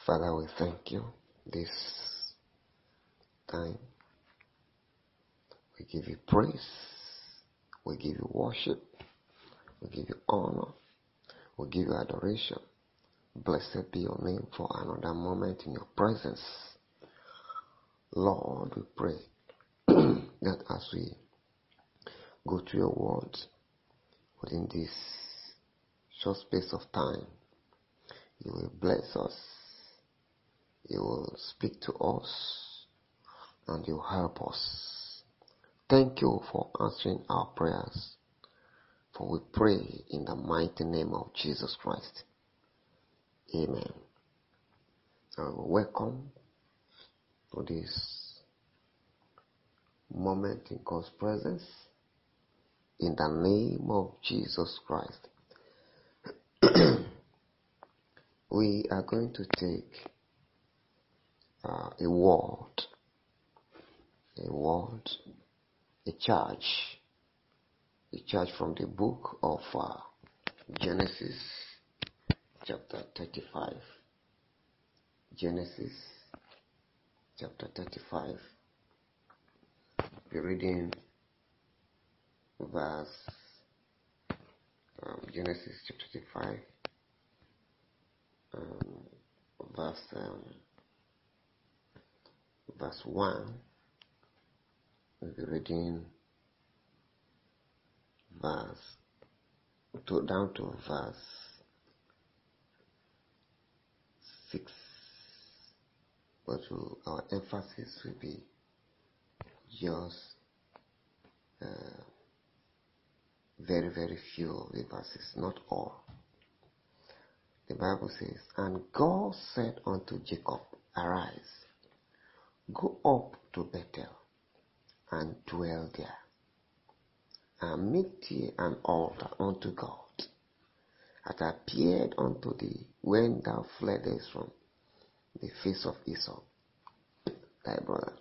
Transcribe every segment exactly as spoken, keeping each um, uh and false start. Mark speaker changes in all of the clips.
Speaker 1: Father, we thank you this time. We give you praise. We give you worship. We give you honor. We give you adoration. Blessed be your name for another moment in your presence. Lord, we pray that as we go through your word within this short space of time, you will bless us. You will speak to us and you will help us. Thank you for answering our prayers. For we pray in the mighty name of Jesus Christ. Amen. Uh, welcome to this moment in God's presence. In the name of Jesus Christ. We are going to take uh, a word, a word, a charge, a charge from the book of uh, Genesis chapter thirty-five. Genesis chapter thirty-five. We're reading verse um, Genesis chapter thirty-five, um, verse um, verse one. We'll be reading verse to, down to verse six. But we'll, our emphasis will be just uh, very, very few of the verses, not all. The Bible says, "And God said unto Jacob, Arise, go up to Bethel, and dwell there, and make thee an altar unto God, that appeared unto thee when thou fleddest from the face of Esau, thy brother.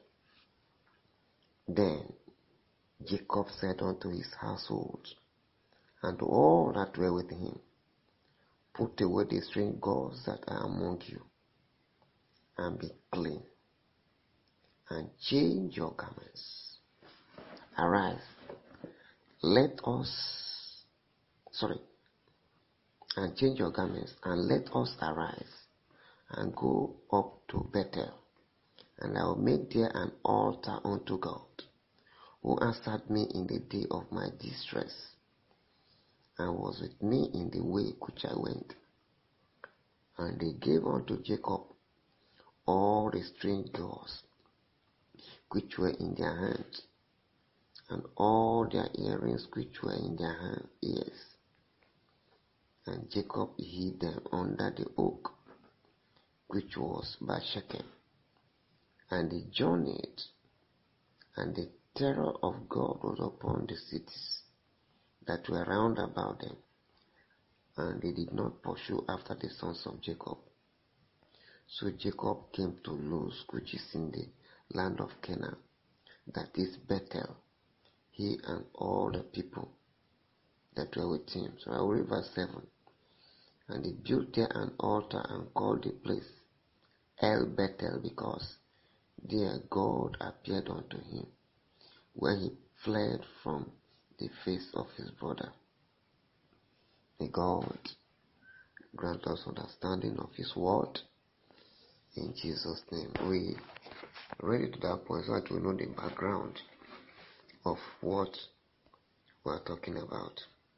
Speaker 1: Then Jacob said unto his household, and to all that were with him, Put away the strange gods that are among you, and be clean, and change your garments. Arise, let us, sorry, and change your garments, and let us arise, and go up to Bethel, and I will make there an altar unto God, who answered me in the day of my distress, and was with me in the way which I went. And they gave unto Jacob all the strange gods which were in their hands, and all their earrings which were in their hand, ears. And Jacob hid them under the oak which was by Shechem. And they journeyed, and the terror of God was upon the cities that were round about them, and they did not pursue after the sons of Jacob. So Jacob came to Luz, which is in the land of Canaan, that is Bethel, he and all the people that were with him." So I will read verse seven. "And he built there an altar and called the place El Bethel, because there God appeared unto him when he fled from the face of his brother." May God grant us understanding of his word in Jesus' name. We read it to that point so that we know the background of what we are talking about.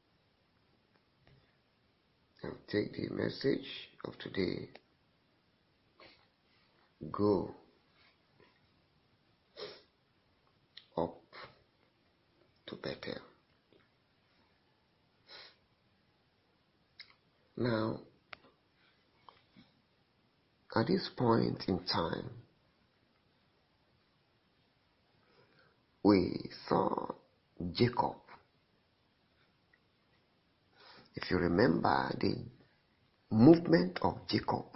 Speaker 1: I'll take the message of today. Go up to Bethel. Now, at this point in time, we saw Jacob. If you remember the movement of Jacob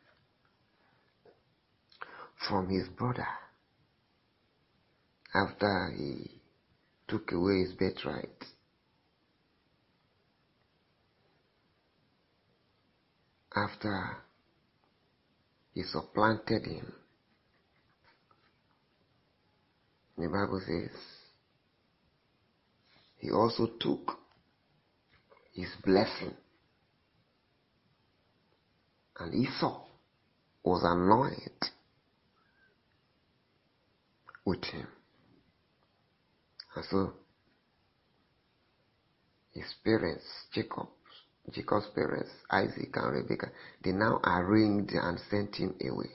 Speaker 1: from his brother after he took away his birthright, after he supplanted him. The Bible says he also took his blessing, and Esau was annoyed with him. And so his parents, Jacob, Jacob's parents, Isaac and Rebekah, they now arranged and sent him away.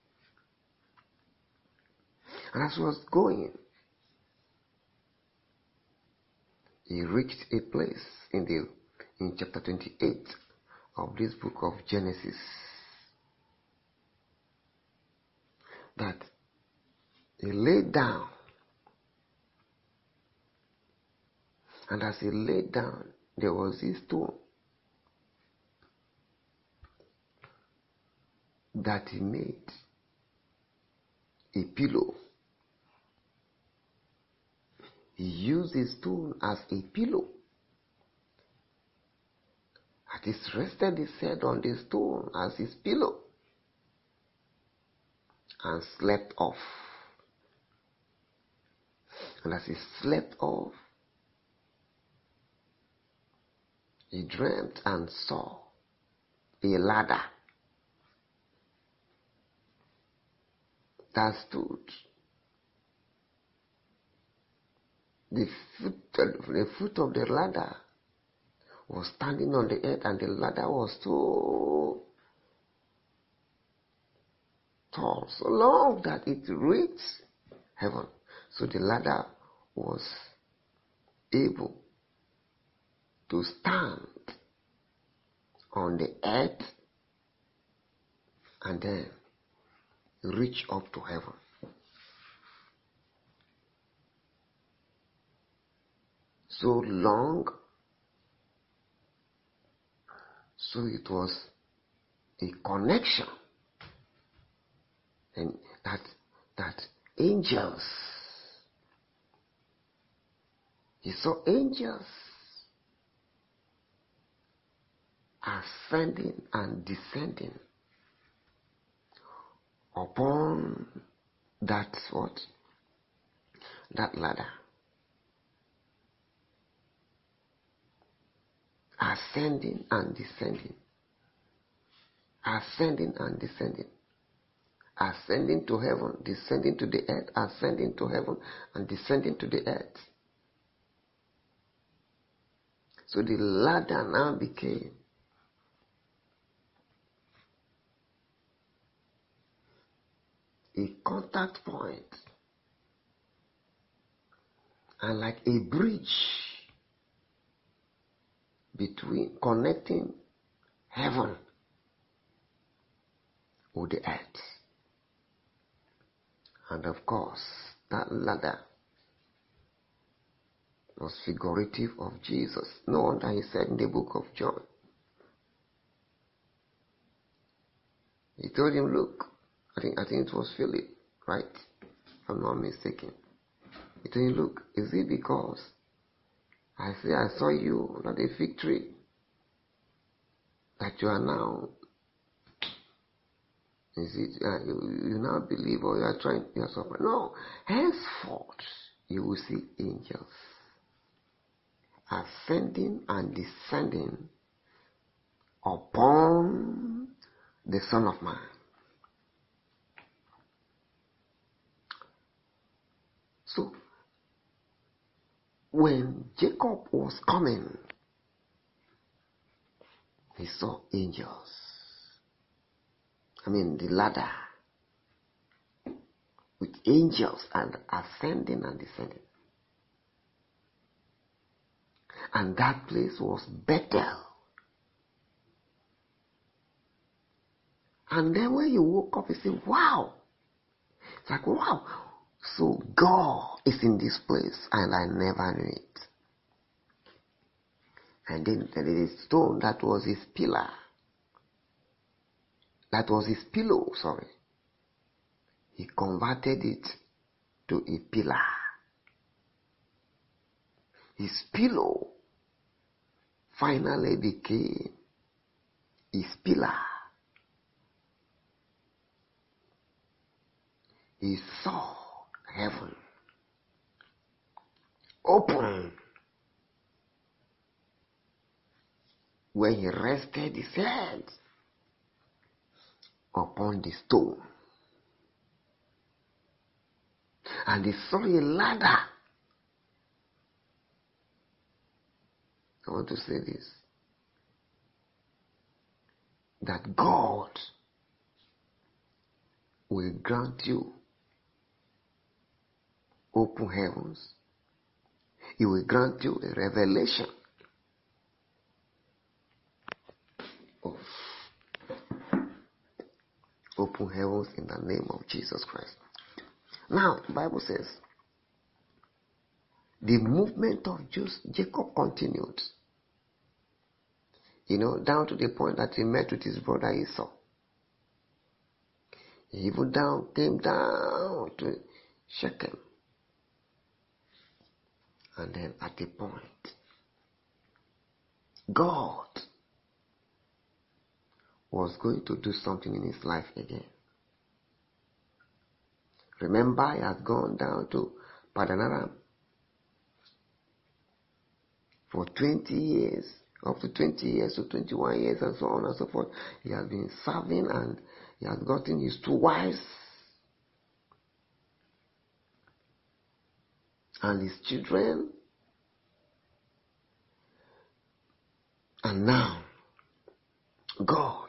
Speaker 1: And as he was going, he reached a place in the in chapter twenty-eight of this book of Genesis that he lay down, and as he lay down, there was this stone that he made a pillow. He used the stone as a pillow. And he rested his head on the stone as his pillow and slept off. And as he slept off, he dreamt and saw a ladder that stood. The foot, the foot of the ladder was standing on the earth, and the ladder was so tall, so long that it reached heaven. So the ladder was able to stand on the earth and then reach up to heaven. So long, so it was a connection, and that that angels, he saw angels ascending and descending upon that what? That ladder. Ascending and descending. Ascending and descending. Ascending to heaven, descending to the earth, ascending to heaven, and descending to the earth. So the ladder now became a contact point and like a bridge between connecting heaven with the earth. And of course, that ladder was figurative of Jesus. No wonder he said in the book of John, he told him, look, I think I think it was Philip, right? If I'm not mistaken. He told him, look, is it because I say I saw you under the fig tree that you are now, is it, uh, you, you now believe, or you are trying, you are suffering? No, henceforth you will see angels ascending and descending upon the Son of Man. So, when Jacob was coming, he saw angels. I mean, the ladder with angels and ascending and descending. And that place was Bethel. And then when you woke up, you say, wow. It's like, wow. So God is in this place, and I never knew it. And then there is a stone that was his pillar. That was his pillow, sorry. He converted it to a pillar. His pillow finally became his pillar. he saw heaven open when he rested his head upon the stone. And he saw a ladder. I want to say this, that God will grant you open heavens. He will grant you a revelation of open heavens in the name of Jesus Christ. Now, the Bible says, the movement of Jacob continued. You know, down to the point that he met with his brother Esau. He even down, came down to Shechem. And then at a point, God was going to do something in his life again. Remember, he had gone down to Paddan Aram for twenty years, up to twenty years to twenty-one years and so on and so forth. He has been serving and he has gotten his two wives and his children. And now, God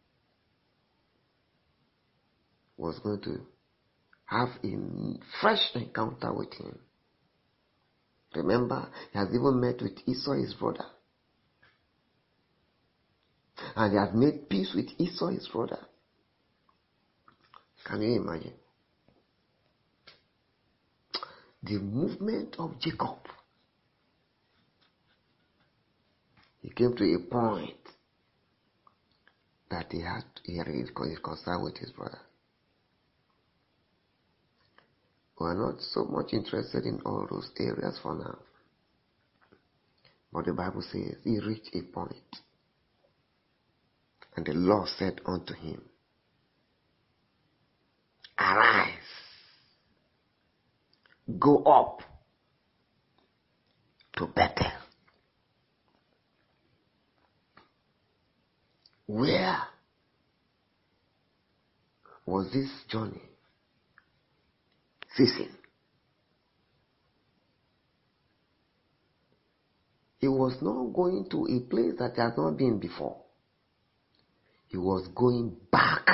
Speaker 1: was going to have a fresh encounter with him. Remember, he has even met with Esau, his brother. And he has made peace with Esau, his brother. Can you imagine? The movement of Jacob. He came to a point that he had he had a concern with his brother. We are not so much interested in all those areas for now. But the Bible says he reached a point, and the Lord said unto him, arise, go up to Bethel. Where was this journey facing? He was not going to a place that he had not been before. He was going back.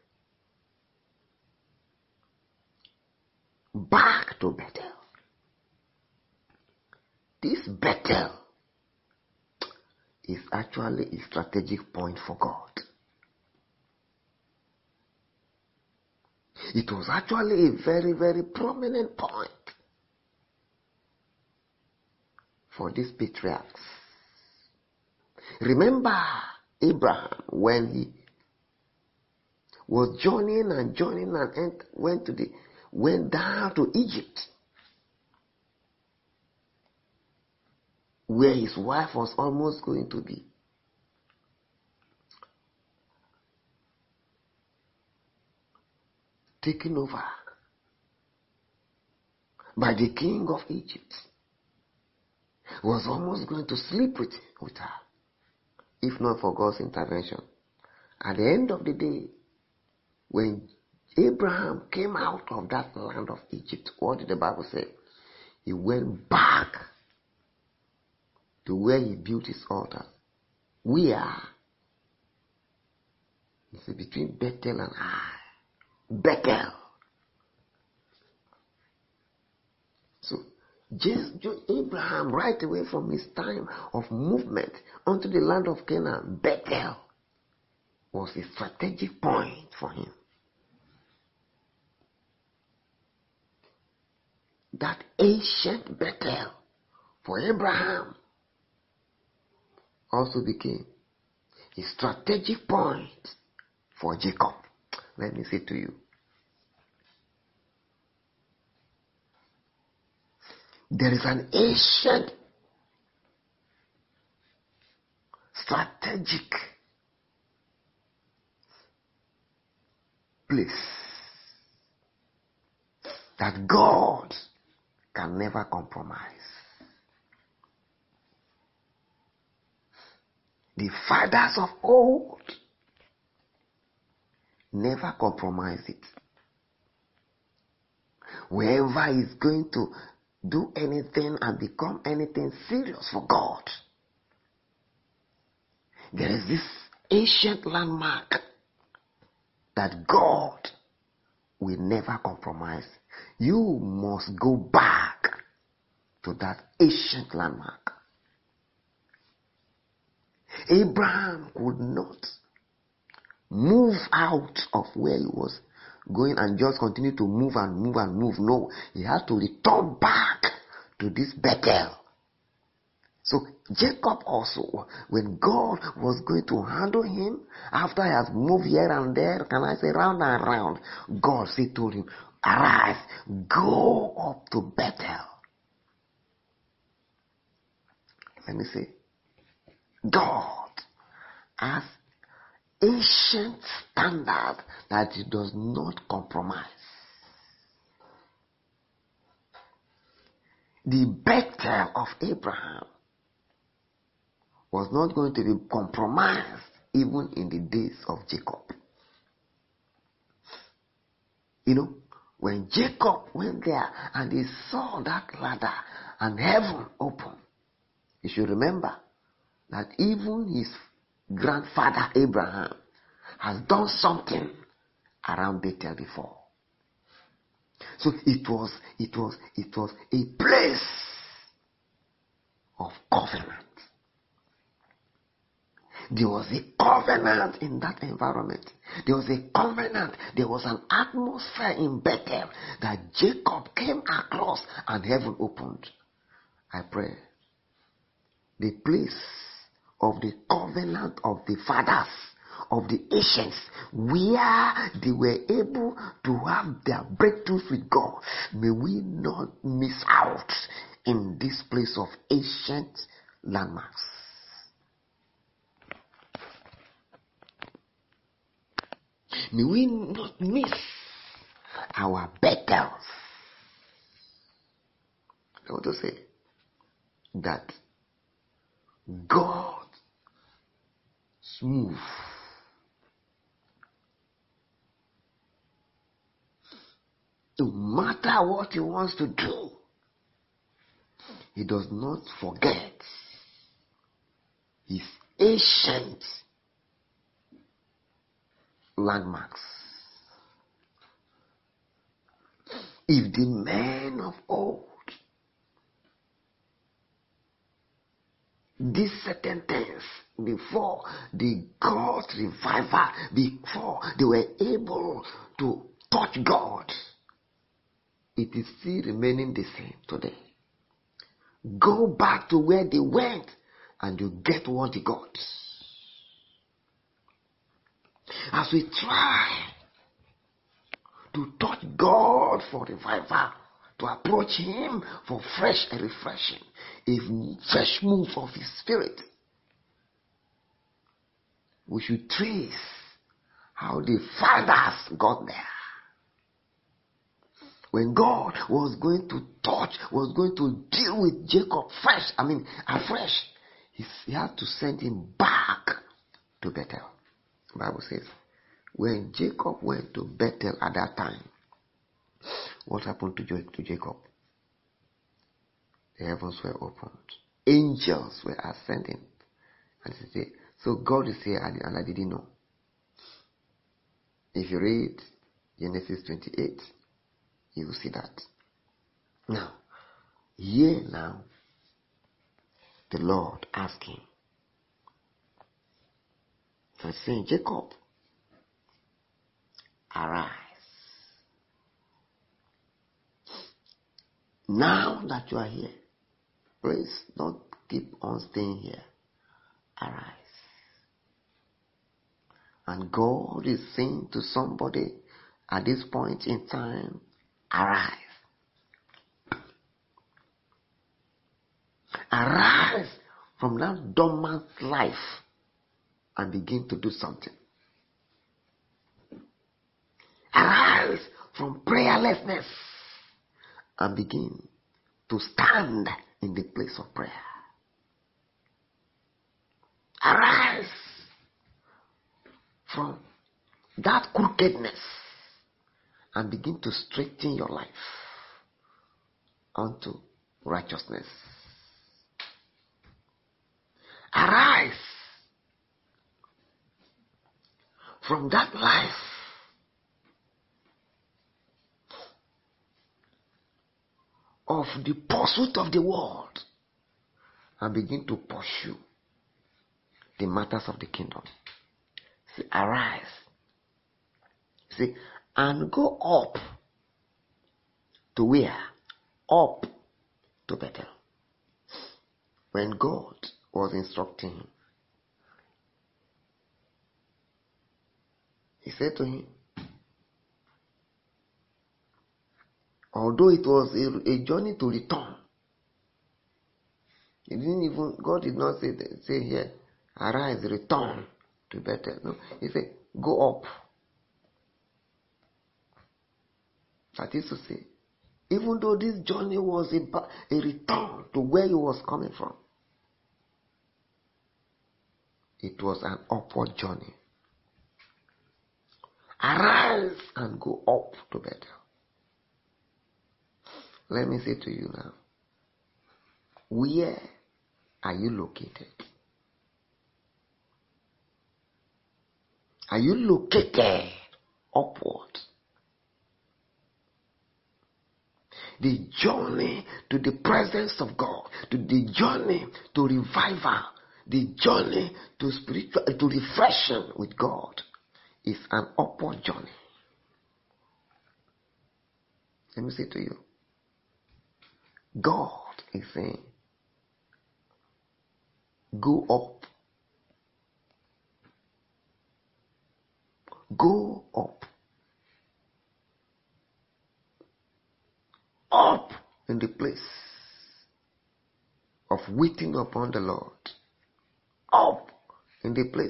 Speaker 1: Back to Bethel. This Bethel is actually a strategic point for God. It was actually a very, very prominent point for these patriarchs. Remember Abraham when he was journeying and journeying and went to the went down to Egypt, where his wife was almost going to be taken over by the king of Egypt. Was almost going to sleep with, with her, if not for God's intervention. At the end of the day, when Abraham came out of that land of Egypt, what did the Bible say? He went back to where he built his altar. We are, he said, between Bethel and I. Bethel. So, just Abraham, right away from his time of movement onto the land of Canaan, Bethel was a strategic point for him. That ancient Bethel for Abraham also became a strategic point for Jacob. Let me say to you, there is an ancient strategic place that God can never compromise. The fathers of old never compromise it. Wherever he's going to do anything and become anything serious for God, there is this ancient landmark that God will never compromise. You must go back to that ancient landmark. Abraham could not move out of where he was going and just continue to move and move and move. No, he had to return back to this Bethel. So Jacob also, when God was going to handle him, after he has moved here and there, can I say round and round, God said to him, arise, go up to Bethel. Let me say, God has ancient standard that he does not compromise. The Bethel of Abraham was not going to be compromised even in the days of Jacob. You know, when Jacob went there and he saw that ladder and heaven open, you should remember that even his grandfather Abraham has done something around Bethel before. So it was, it was, it was a place of covenant. There was a covenant in that environment. There was a covenant. There was an atmosphere in Bethel that Jacob came across and heaven opened. I pray the place of the covenant of the fathers, of the ancients, where they were able to have their breakthroughs with God, may we not miss out in this place of ancient landmarks. May we not miss our Bethels. I want to say that God smooth no matter what he wants to do, he does not forget his ancient landmarks. If the men of old did certain things before they got revival, before they were able to touch God, it is still remaining the same today. Go back to where they went and you get what they got. As we try to touch God for revival, to approach him for fresh and refreshing, a fresh move of his spirit, we should trace how the fathers got there. When God was going to touch, was going to deal with Jacob fresh, I mean afresh, he, he had to send him back to Bethel. The Bible says, when Jacob went to Bethel at that time, what happened to, to Jacob? The heavens were opened. Angels were ascending. And he said, so God is here and I didn't know. If you read Genesis twenty-eight, you will see that. Now, here now, the Lord asking, so he's saying, Jacob, arise. Now that you are here, please don't keep on staying here. Arise. And God is saying to somebody at this point in time, arise. Arise from that dormant life and begin to do something. Arise from prayerlessness and begin to stand in the place of prayer. Arise from that crookedness and begin to straighten your life unto righteousness. Arise from that life of the pursuit of the world and begin to pursue the matters of the kingdom. See, arise. See, and go up to where? Up to Bethel. When God was instructing him, he said to him, although it was a, a journey to return, he didn't even, God did not say, say here, arise, return to Bethel. No, he said, go up. That is to say, even though this journey was a, a return to where he was coming from, it was an upward journey. Arise and go up to Bethel. Let me say to you now, where are you located? Are you located upward? The journey to the presence of God, to the journey to revival, the journey to spiritual, to refreshing with God is an upward journey. Let me say to you, God is saying, go up. Go up. Up in the place of waiting upon the Lord. Up in the place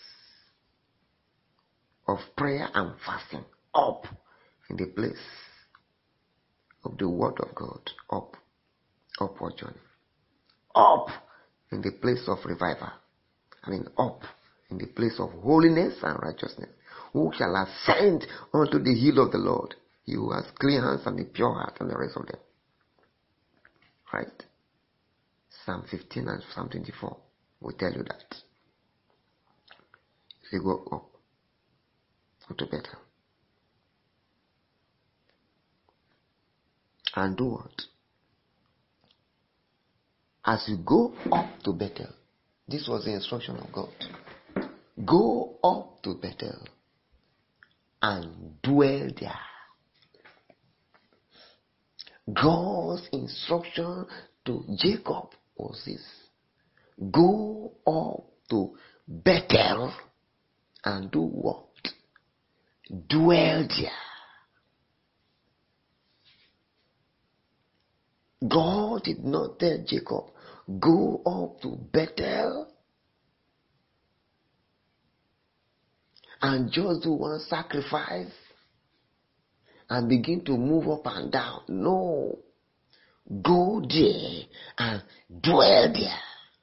Speaker 1: of prayer and fasting. Up in the place of the word of God. Up. Upward journey. Up in the place of revival. I mean up in the place of holiness and righteousness. Who shall ascend unto the hill of the Lord? He who has clean hands and a pure heart, and the rest of them. Right? Psalm fifteen and Psalm twenty-four will tell you that. If you go up, go to Bethel. And do what? As you go up to Bethel, this was the instruction of God. Go up to Bethel and dwell there. God's instruction to Jacob was this: go up to Bethel and do what? Dwell there. God did not tell Jacob, go up to Bethel and just do one sacrifice and begin to move up and down. No. Go there and dwell there.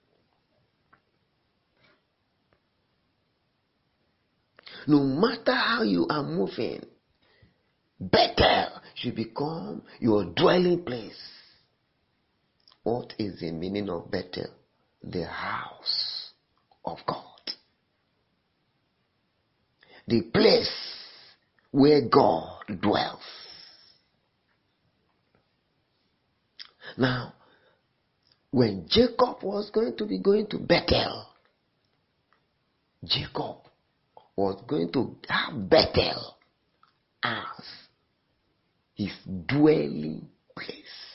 Speaker 1: No matter how you are moving, Bethel should become your dwelling place. What is the meaning of Bethel? The house of God. The place where God dwells. Now, when Jacob was going to be going to Bethel, Jacob was going to have Bethel as his dwelling place.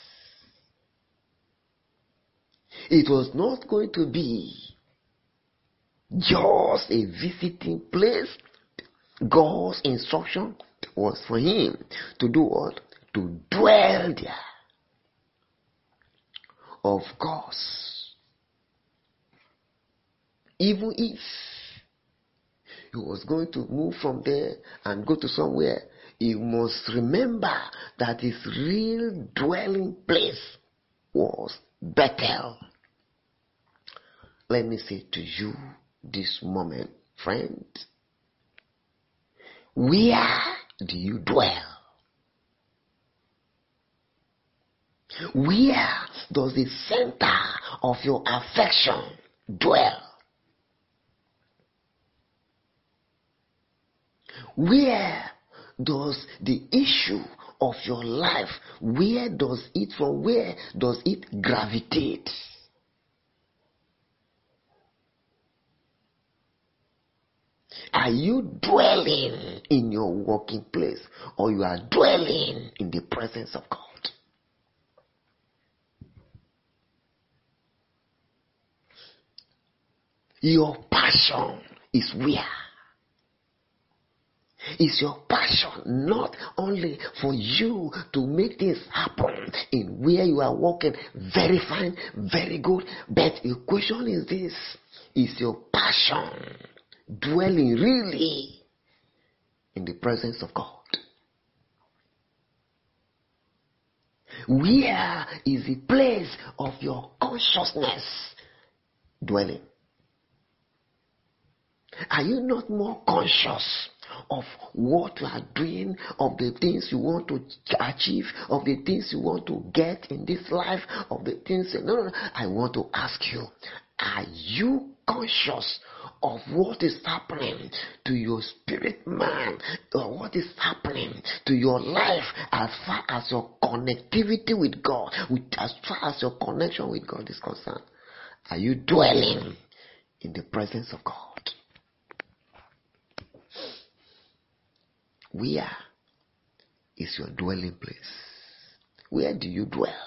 Speaker 1: It was not going to be just a visiting place. God's instruction was for him to do what? To dwell there. Of course, even if he was going to move from there and go to somewhere, he must remember that his real dwelling place was Bethel. Let me say to you this moment, friend, where do you dwell? Where does the center of your affection dwell? Where does the issue of your life, where does it, from where does it gravitate? Are you dwelling in your working place, or you are dwelling in the presence of God? Your passion is where? Is your passion not only for you to make things happen in where you are working, very fine, very good, but the question is this: is your passion dwelling really in the presence of God? Where is the place of your consciousness dwelling? Are you not more conscious of what you are doing, of the things you want to achieve, of the things you want to get in this life, of the things? No, no, no. I want to ask you, are you conscious of what is happening to your spirit man, or what is happening to your life as far as your connectivity with God, with, as far as your connection with God is concerned? Are you dwelling in the presence of God? Where is your dwelling place? Where do you dwell?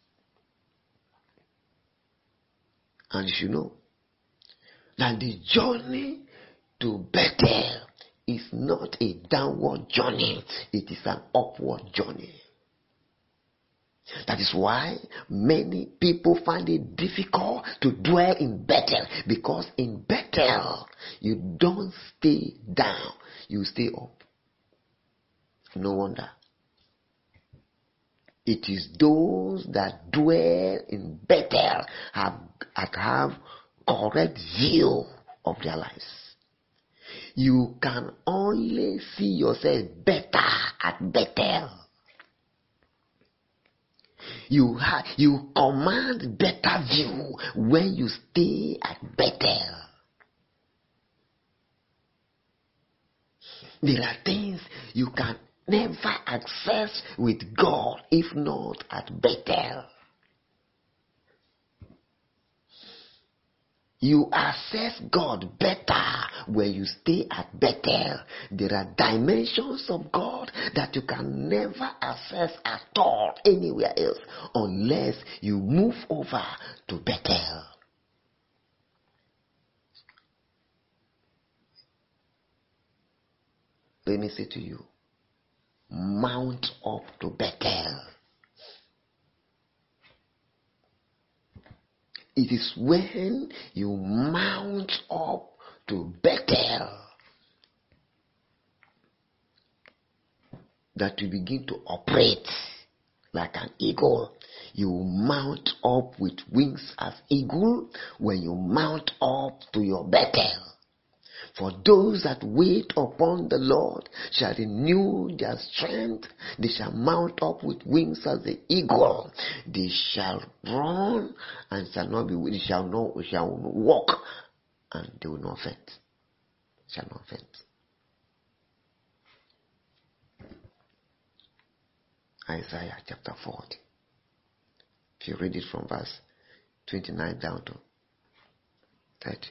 Speaker 1: And you should know that the journey to Bethel is not a downward journey, it is an upward journey. That is why many people find it difficult to dwell in Bethel, because in Bethel you don't stay down, you stay up. No wonder. It is those that dwell in Bethel have, have correct view of their lives. You can only see yourself better at Bethel. You have, you command better view when you stay at Bethel. There are things you can never access with God if not at Bethel. You access God better when you stay at Bethel. There are dimensions of God that you can never access at all anywhere else unless you move over to Bethel. Let me say to you, mount up to Bethel. It is when you mount up to Bethel that you begin to operate like an eagle. You mount up with wings as eagle when you mount up to your Bethel. For those that wait upon the Lord shall renew their strength. They shall mount up with wings as the eagle. They shall run and shall not be weary. They shall not shall walk and they will not faint. Shall not faint. Isaiah chapter forty. If you read it from verse twenty-nine down to thirty.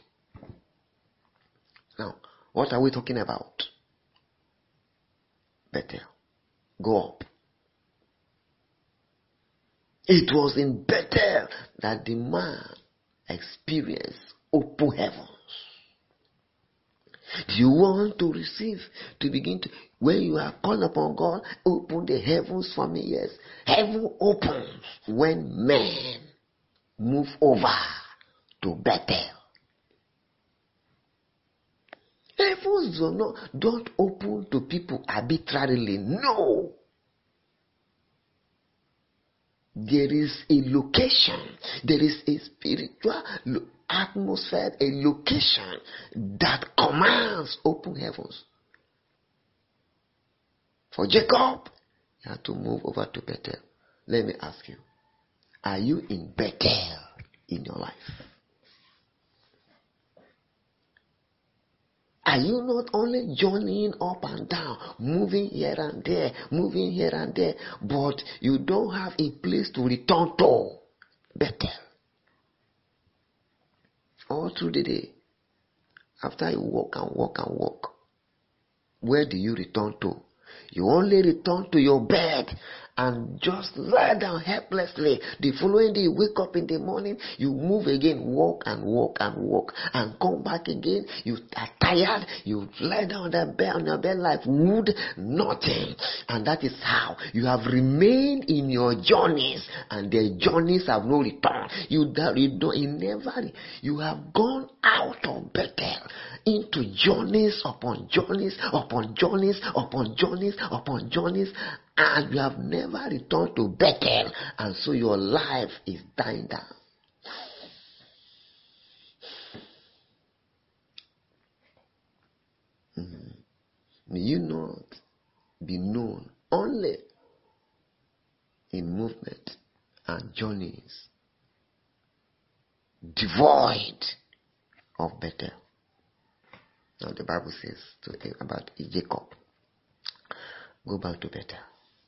Speaker 1: Now, what are we talking about? Bethel. Go up. It was in Bethel that the man experienced open heavens. Do you want to receive, to begin to, when you are calling upon God, open the heavens for me? Yes. Heaven opens when men move over to Bethel. Heavens do not, don't open to people arbitrarily. No. There is a location. There is a spiritual lo- atmosphere, a location that commands open heavens. For Jacob, he had to move over to Bethel. Let me ask you, are you in Bethel in your life? Are you not only journeying up and down, moving here and there, moving here and there, but you don't have a place to return to? Bethel. All through the day, after you walk and walk and walk, where do you return to? You only return to your bed and just lie down helplessly. The following day, you wake up in the morning, you move again, walk and walk and walk, and come back again. You are tired, you lie down on, the bed, on your bed like wood, nothing. And that is how you have remained in your journeys, and the journeys have no return. You, you, don't, you never, you have gone out of Bethel into journeys upon journeys upon journeys upon journeys upon journeys, and you have never returned to Bethel, and so your life is dying down. Mm. May you not be known only in movement and journeys devoid of Bethel. Now the Bible says to, about Jacob, go back to Bethel.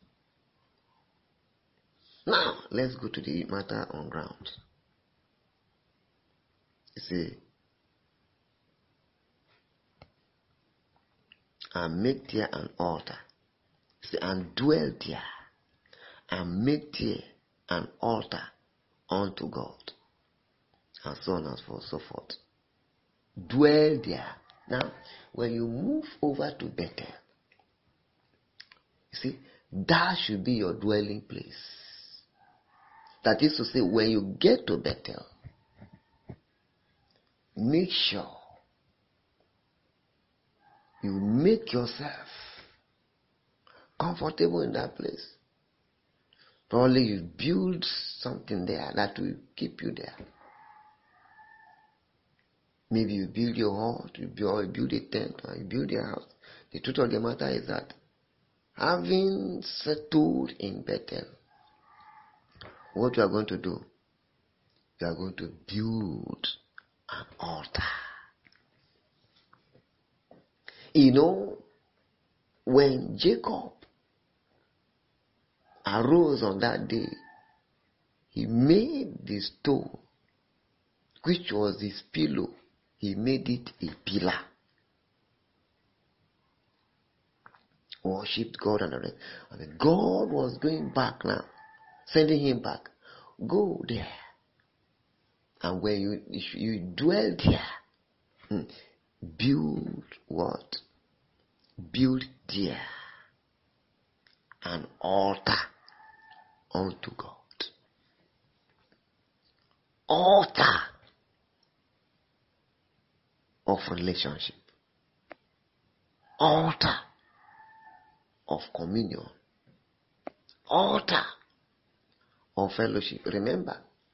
Speaker 1: Now let's go to the matter on ground. You see, and make there an altar. You see, and dwell there, and make there an altar unto God, and so on and so forth. Dwell there. Now, when you move over to Bethel, you see, that should be your dwelling place. That is to say, when you get to Bethel, make sure you make yourself comfortable in that place. Probably you build something there that will keep you there. Maybe you build your hut, you build, you build a tent, or you build your house. The truth of the matter is that having settled in Bethel, what you are going to do, you are going to build an altar. You know, when Jacob arose on that day, he made the stone, which was his pillow, he made it a pillar. Worshipped God and the rest. And God was going back now, sending him back. Go there. And when you, you dwell there, build what? Build there an altar unto God. Altar of relationship. Altar of communion. Altar of fellowship. Remember,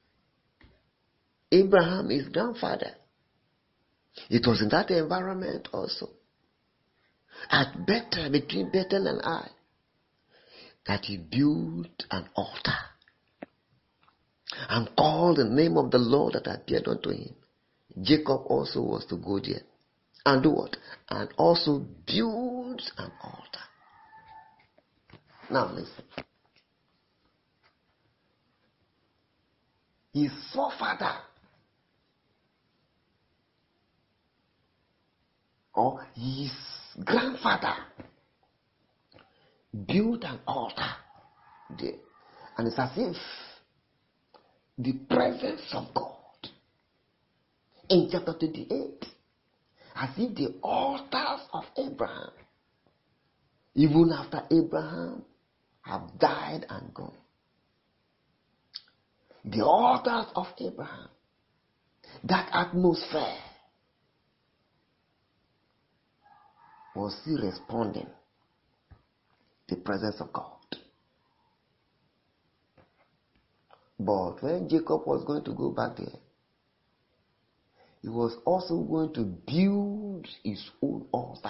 Speaker 1: Abraham, his grandfather, it was in that environment also, at Bethel, between Bethel and Ai, that he built an altar and called the name of the Lord that appeared unto him. Jacob also was to go there and do what? And also build an altar. Now listen. His forefather or his grandfather built an altar there. And it's as if the presence of God in chapter twenty-eight, as if the altars of Abraham, even after Abraham have died and gone, the altars of Abraham, that atmosphere was still responding to the presence of God. But when Jacob was going to go back there, he was also going to build his own altar.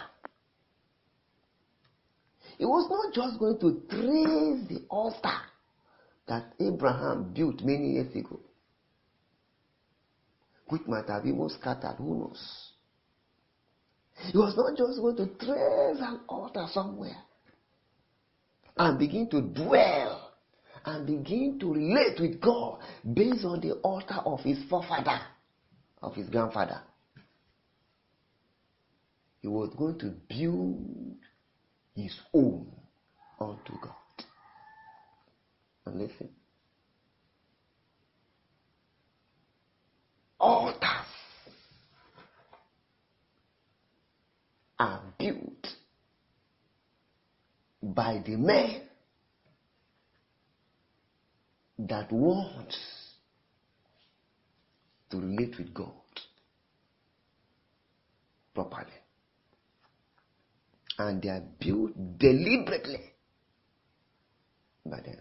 Speaker 1: He was not just going to trace the altar that Abraham built many years ago, which might have even scattered, who knows. He was not just going to trace an altar somewhere and begin to dwell and begin to relate with God based on the altar of his forefather, of his grandfather. He was going to build his own unto God. And listen, altars are built by the men that want to relate with God properly. And they are built deliberately by them.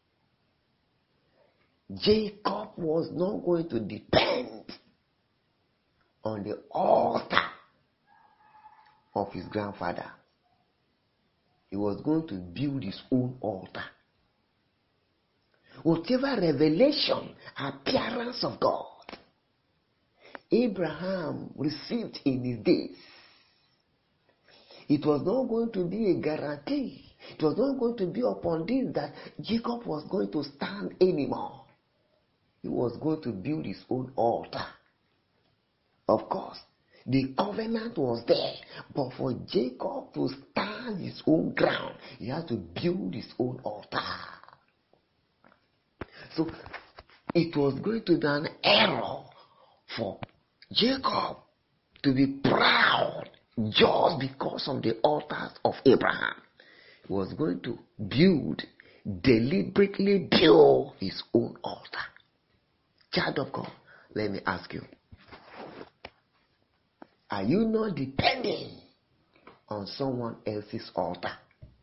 Speaker 1: Jacob was not going to depend on the altar of his grandfather. He was going to build his own altar. Whatever revelation, appearance of God Abraham received in his days, it was not going to be a guarantee. It was not going to be upon this that Jacob was going to stand anymore. He was going to build his own altar. Of course, the covenant was there, but for Jacob to stand his own ground, he had to build his own altar. So, it was going to be an error for Jacob to be proud just because of the altars of Abraham. He was going to build, deliberately build his own altar. Child of God, let me ask you, are you not depending on someone else's altar?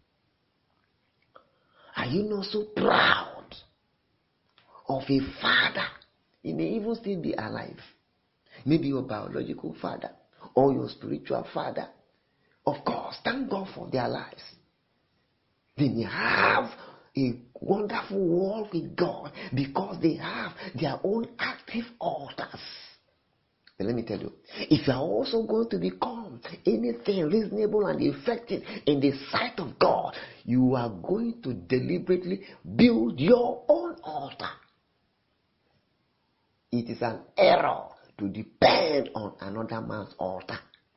Speaker 1: Are you not so proud of a father? He may even still be alive. Maybe your biological father or your spiritual father. Of course, thank God for their lives. They may have a wonderful walk with God because they have their own active altars. But let me tell you, if you are also going to become anything reasonable and effective in the sight of God, you are going to deliberately build your own altar. It is an error to depend on another man's altar.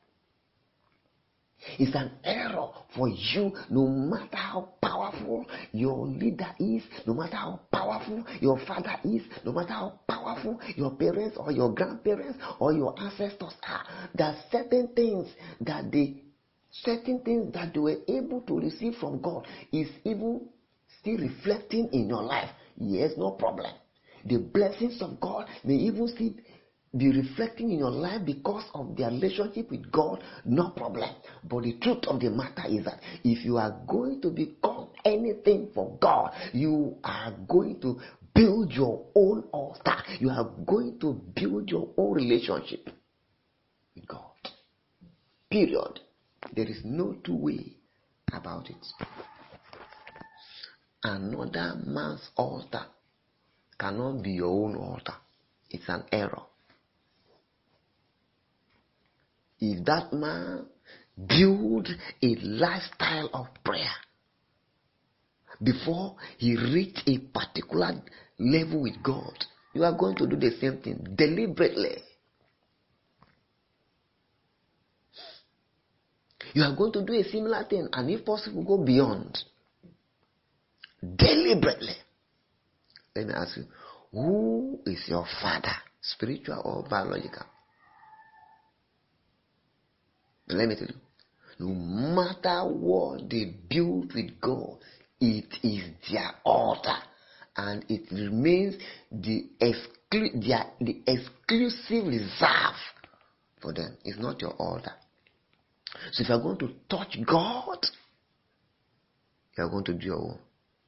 Speaker 1: It's an error for you, no matter how powerful your leader is, no matter how powerful your father is, no matter how powerful your parents or your grandparents or your ancestors are, there are certain things that they, certain things that they were able to receive from God is even still reflecting in your life. Yes, no problem. The blessings of God may even still be reflecting in your life because of their relationship with God, no problem. But the truth of the matter is that if you are going to become anything for God, you are going to build your own altar. You are going to build your own relationship with God. Period. There is no two way about it. Another man's altar cannot be your own altar. It's an error. If that man build a lifestyle of prayer before he reach a particular level with God, you are going to do the same thing deliberately. You are going to do a similar thing, and if possible, go beyond. Deliberately. Let me ask you, who is your father, spiritual or biological? But let me tell you, no matter what they build with God, it is their altar, and it remains the, exclu- their, the exclusive reserve for them. It's not your altar. So if you are going to touch God, you are going to do your own.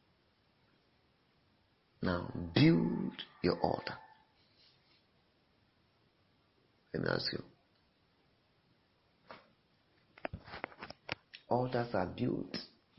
Speaker 1: Now, build your altar. Let me ask you. Altars are built.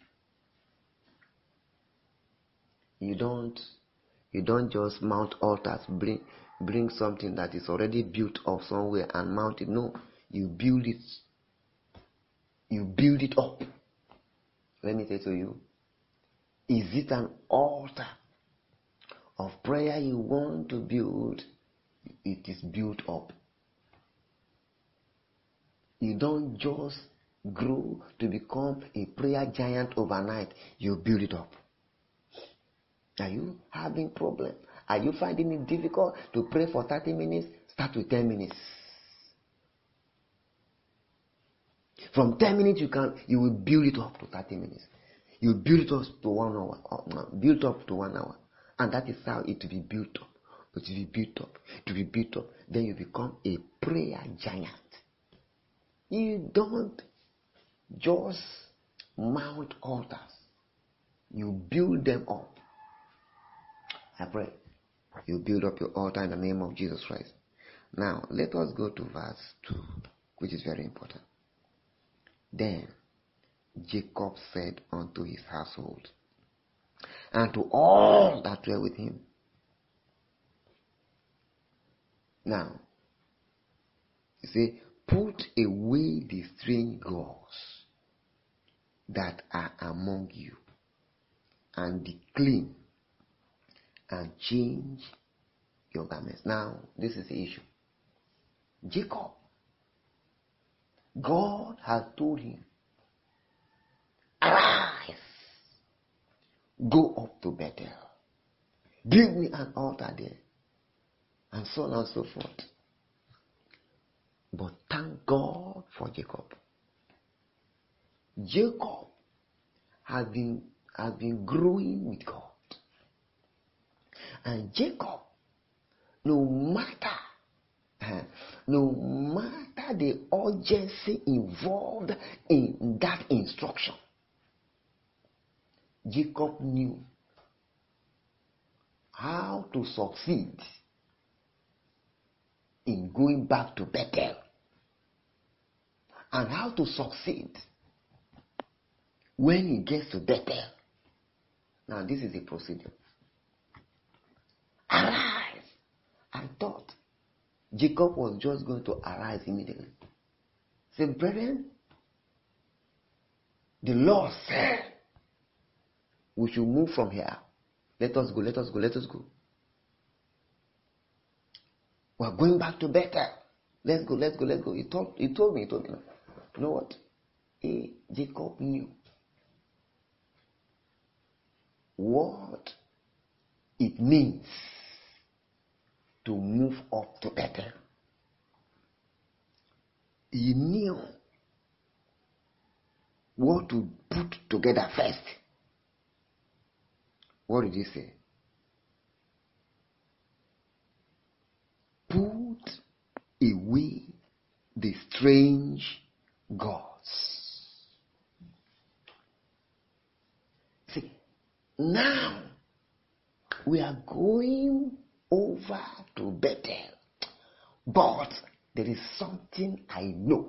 Speaker 1: You don't you don't just mount altars, bring bring something that is already built up somewhere and mount it. No, you build it. You build it up. Let me say to you, is it an altar of prayer you want to build? It is built up. You don't just grow to become a prayer giant overnight. You build it up. Are you having problem? Are you finding it difficult to pray for thirty minutes? Start with ten minutes. From ten minutes you can you will build it up to thirty minutes. You build it up to one hour. Build up to one hour. And that is how it will be built up. It will be built up. It will be built up. Then you become a prayer giant. You don't just mount altars. You build them up. I pray you build up your altar in the name of Jesus Christ. Now, let us go to verse two, which is very important. Then Jacob said unto his household, and to all that were with him. Now, you see, put away the strange gods that are among you, and be clean, and change your garments. Now, this is the issue. Jacob, God has told him, arise, go up to Bethel, build me an altar there, and so on and so forth. But thank God for Jacob. Jacob has been, has been growing with God. And Jacob, no matter, no matter the urgency involved in that instruction, Jacob knew how to succeed in going back to Bethel, and how to succeed when he gets to Bethel. Now, this is a procedure. Arise. I thought Jacob was just going to arise immediately. Say, brethren, the Lord said we should move from here. Let us go, let us go, let us go. We're going back to Bethel. Let's go, let's go, let's go. He told, he told me, he told me. You know what? He, Jacob knew what it means to move up to Bethel. He knew what to put together first. What did he say? Put away the strange gods. See, now we are going over to Bethel, but there is something I know,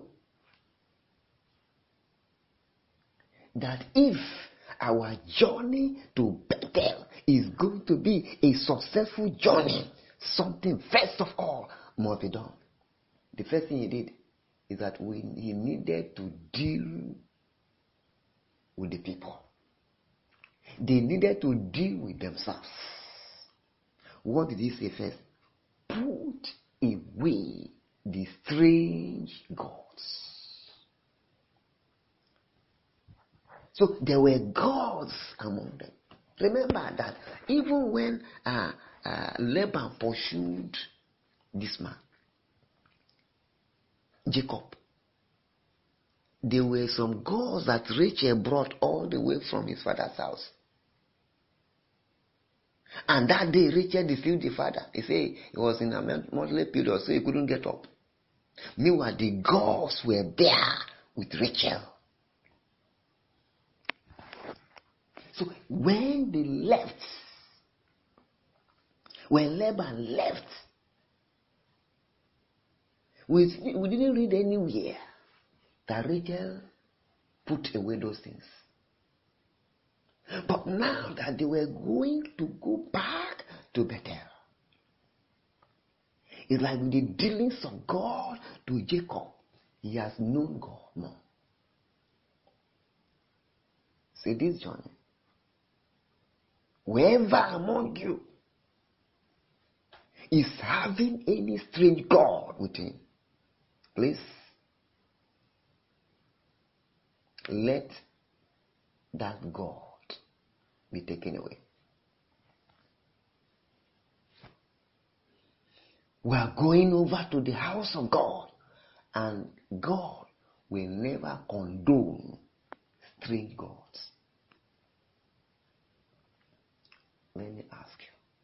Speaker 1: that if our journey to Bethel is going to be a successful journey, something first of all must be done. The first thing he did is that we, he needed to deal with the people. They needed to deal with themselves. What did he say first? Put away the strange gods. So there were gods among them. Remember that even when uh, uh, Laban pursued this man, Jacob, there were some gods that Rachel brought all the way from his father's house. And that day Rachel deceived the father. He said he was in a monthly period, so he couldn't get up. Meanwhile, the gods were there with Rachel. So when they left, when Laban left, we, we didn't read anywhere that Rachel put away those things. But now that they were going to go back to Bethel, it's like with the dealings of God to Jacob. He has known God more. See this journey. Whoever among you is having any strange God with him, please let that God be taken away. We are going over to the house of God, and God will never condone strange gods. Let me ask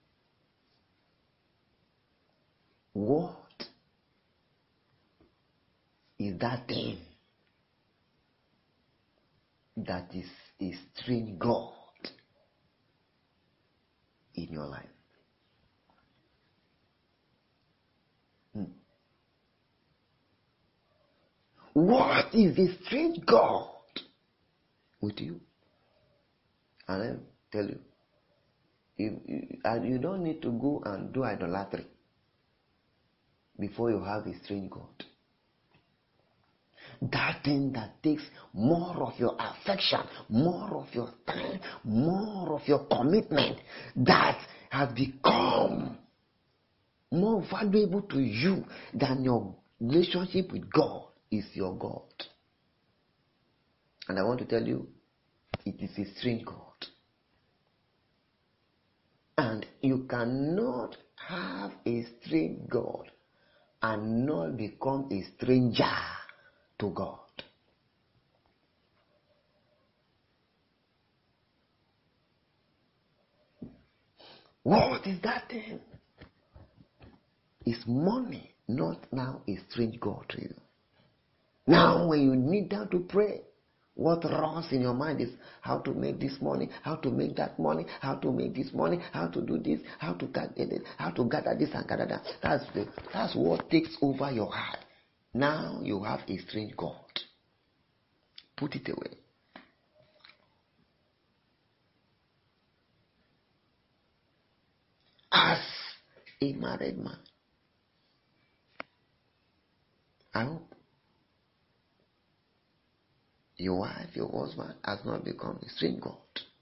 Speaker 1: you, what is that thing that is a strange God in your life? Hmm. What is a strange God with you? And I tell you, you, you, and you don't need to go and do idolatry before you have a strange God. That thing that takes more of your affection, more of your time, more of your commitment, that has become more valuable to you than your relationship with God, is your God. And I want to tell you, it is a strange God. And you cannot have a strange God and not become a stranger to God. What is that thing? Is money not now a strange God to you? Now when you need down to pray, what runs in your mind is how to make this money, how to make that money, how to make this money, how to do this, how to get it, how to gather this and gather that. That's the, that's what takes over your heart. Now you have a strange God. Put it away. As a married man, I hope your wife, your husband has not become a strange God.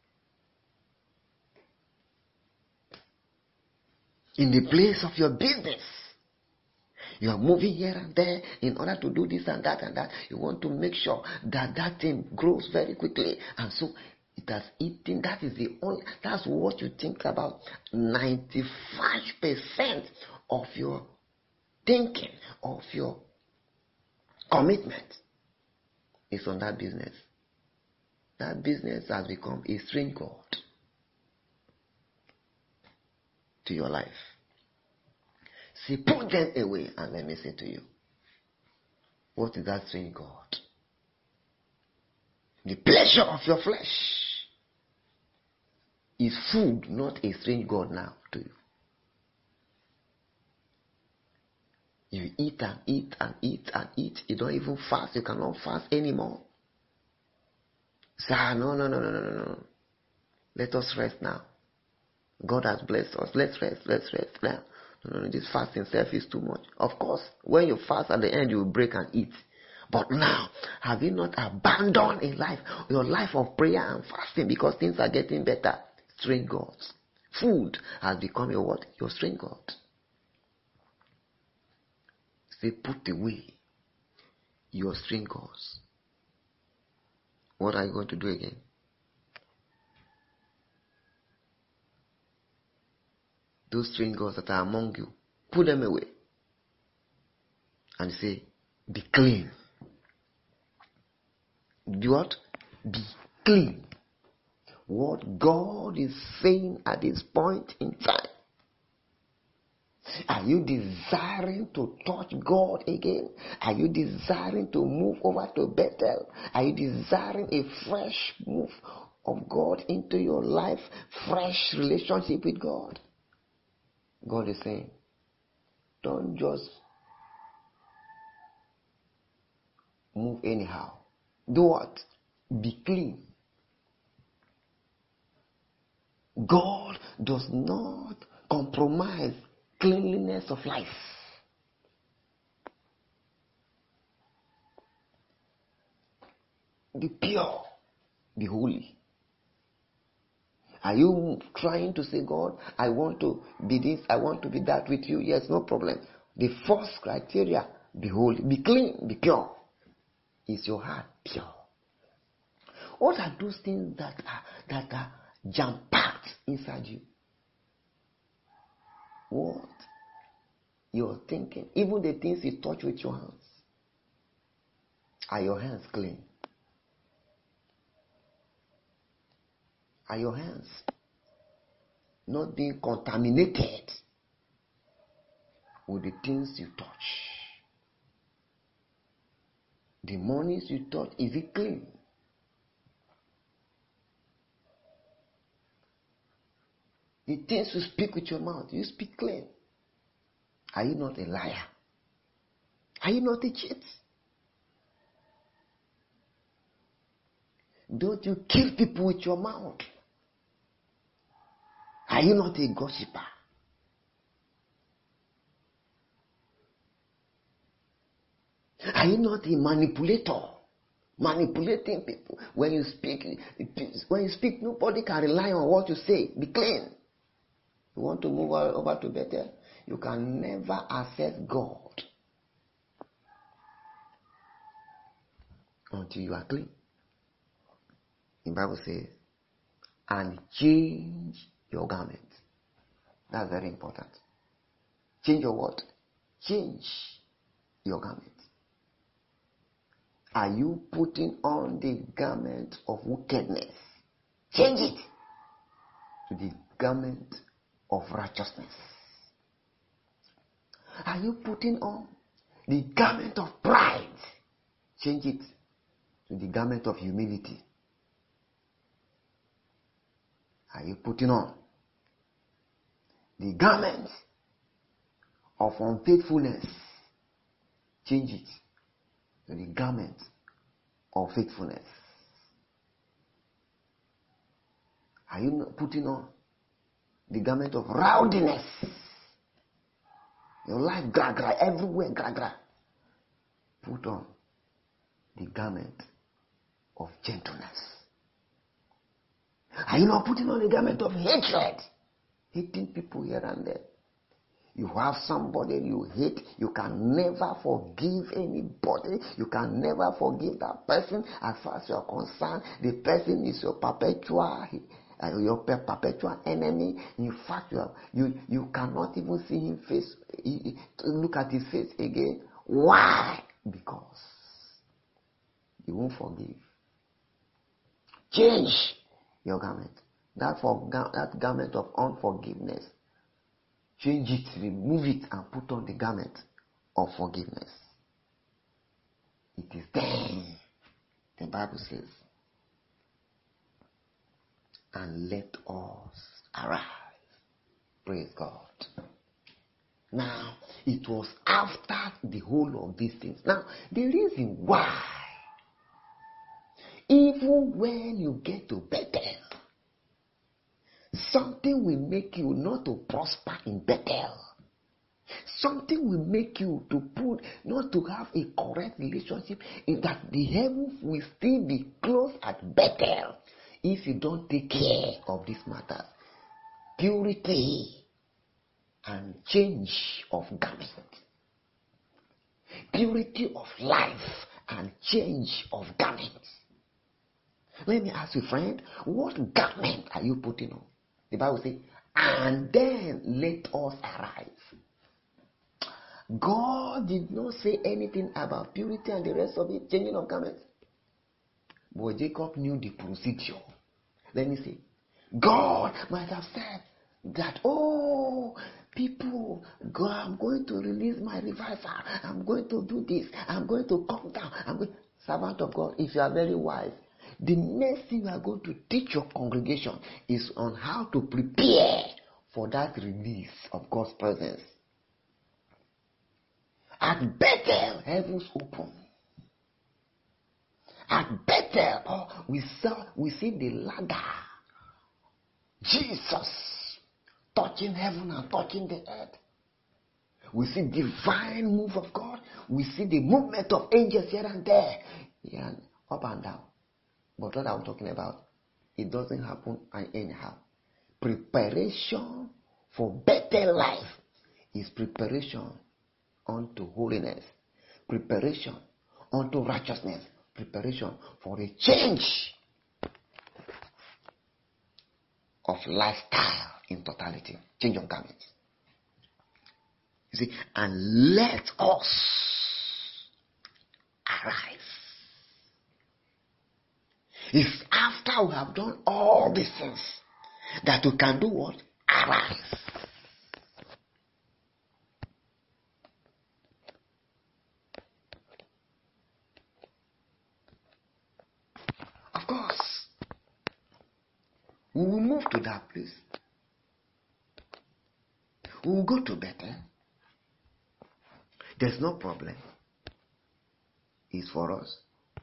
Speaker 1: In the place of your business, you are moving here and there in order to do this and that and that. You want to make sure that that thing grows very quickly. And so it has eaten. That is the only, that's what you think about. ninety-five percent of your thinking, of your commitment is on that business. That business has become a strange God to your life. See, put them away and let me say to you, what is that strange God? The pleasure of your flesh is food, not a strange God now to you. You eat and eat and eat and eat. You don't even fast. You cannot fast anymore. Say, ah, no, no, no, no, no, no, no. Let us rest now. God has blessed us. Let's rest. Let's rest now. No, no, no. This fasting self is too much. Of course, when you fast at the end, you will break and eat. But now, have you not abandoned a life, your life of prayer and fasting because things are getting better? Strange gods. Food has become your what? Your strange God. Say, put away your strange gods. What are you going to do again? Those strange gods that are among you, put them away. And say, be clean. Do what? Be clean. What God is saying at this point in time Are you desiring to touch God again? Are you desiring to move over to Bethel? Are you desiring a fresh move of God into your life? Fresh relationship with God? God is saying, don't just move anyhow. Do what? Be clean. God does not compromise cleanliness of life. Be pure. Be holy. Are you trying to say, God, I want to be this, I want to be that with you? Yes, no problem. The first criteria, be holy, be clean, be pure. Is your heart pure? What are those things that are, that are jam-packed inside you? What? You're thinking. Even the things you touch with your hands. Are your hands clean? Are your hands not being contaminated with the things you touch? The monies you touch, is it clean? The things you speak with your mouth, you speak clean. Are you not a liar? Are you not a cheat? Don't you kill people with your mouth? Are you not a gossiper? Are you not a manipulator? Manipulating people. When you speak, when you speak, nobody can rely on what you say. Be clean. You want to move over to Bethel? You can never access God until you are clean. The Bible says, and change your garment. That's very important. Change your what? Change your garment. Are you putting on the garment of wickedness? Change it to the garment of righteousness. Are you putting on the garment of pride? Change it to the garment of humility. Are you putting on the garment of unfaithfulness? Change it to the garment of faithfulness. Are you not putting on the garment of rowdiness? Your life, gra gra, everywhere, gra gra. Put on the garment of gentleness. Are you not putting on the garment of hatred? Hating people here and there. You have somebody you hate, you can never forgive anybody, you can never forgive that person. As far as you are concerned, the person is your perpetual uh, your perpetual enemy. In fact, you, are, you you cannot even see him face, look at his face again. Why? Because you won't forgive. Change your garment. That for that garment of unforgiveness. Change it, remove it, and put on the garment of forgiveness. It is then, the Bible says, and let us arise. Praise God. Now, it was after the whole of these things. Now, the reason why, even when you get to Bethel, something will make you not to prosper in Bethel. Something will make you to put, not to have a correct relationship, is that the heavens will still be closed at Bethel if you don't take care of these matters. Purity and change of garment. Purity of life and change of garment. Let me ask you, friend, what garment are you putting on? The Bible says, and then let us arise. God did not say anything about purity and the rest of it, changing of garments. But Jacob knew the procedure. Let me see. God might have said that, oh, People, go, I'm going to release my revival. I'm going to do this. I'm going to come down. I'm going... Servant of God, if you are very wise, the next thing you are going to teach your congregation is on how to prepare for that release of God's presence. At Bethel, heavens open. At Bethel, oh, we saw, we see the ladder. Jesus touching heaven and touching the earth. We see divine move of God. We see the movement of angels here and there. Yeah, up and down. But what I'm talking about, it doesn't happen anyhow. Preparation for better life is preparation unto holiness. Preparation unto righteousness. Preparation for a change of lifestyle in totality. Change of garments. You see, and let us arise. It's after we have done all these things that we can do what? Arise. Of course, we will move to that place. We will go to Bethel. There's no problem. It's for us.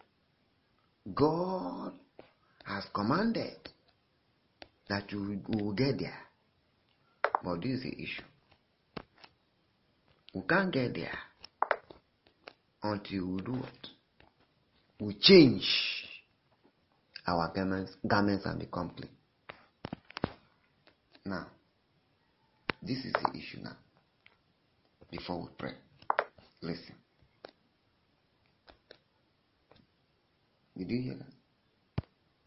Speaker 1: God has commanded that you will get there. But this is the issue. We can't get there until we do what? We change our garments, garments and become clean. Now, this is the issue now. Before we pray, listen. Did you hear that?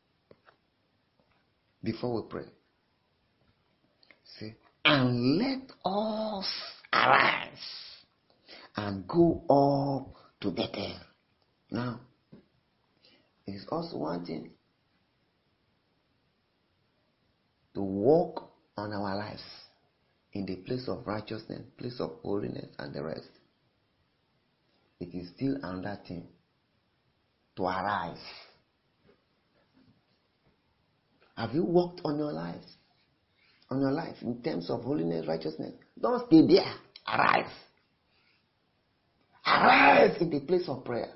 Speaker 1: Before we pray, say, and let us arise and go up to Bethel. Now, it is also one thing to walk on our lives in the place of righteousness, place of holiness, and the rest. It is still another thing to arise. Have you walked on your lives? On your life in terms of holiness, righteousness? Don't stay there. Arise. Arise in the place of prayer.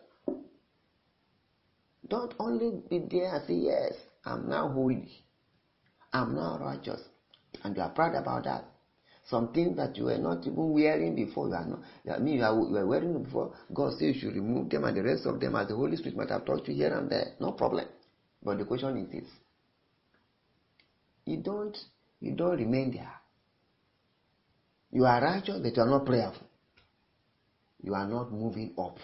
Speaker 1: Don't only be there and say, yes, I'm now holy. I'm now righteous. And you are proud about that. Some things that you were not even wearing before, you are not. I mean, you are, you are wearing them before. God says you should remove them, and the rest of them, as the Holy Spirit might have taught you here and there. No problem. But the question is this: you don't, you don't remain there. You are righteous, but you are not prayerful. You are not moving up.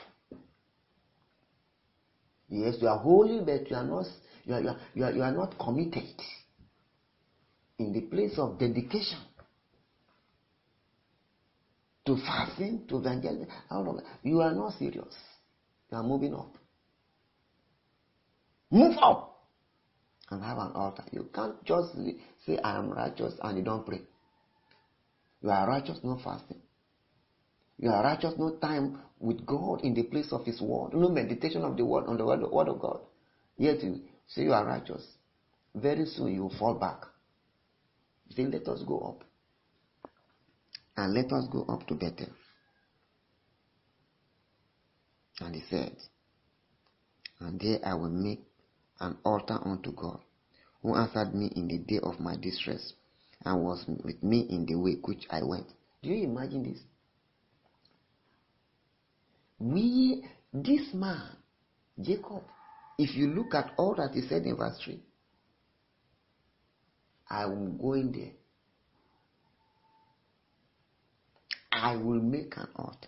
Speaker 1: Yes, you are holy, but you are not. You are, you are, you are, you are not committed in the place of dedication to fasting, to evangelism. You are not serious. You are moving up. Move up and have an altar. You can't just say, I am righteous, and you don't pray. You are righteous, no fasting. You are righteous, no time with God in the place of His word. No meditation of the word on the word, word of God. Yet you say you are righteous. Very soon you will fall back. You say, let us go up. And let us go up to Bethel. And he said, and there I will make an altar unto God, who answered me in the day of my distress, and was with me in the way which I went. Do you imagine this? We, this man, Jacob, if you look at all that he said in verse three, I will go in there. I will make an altar.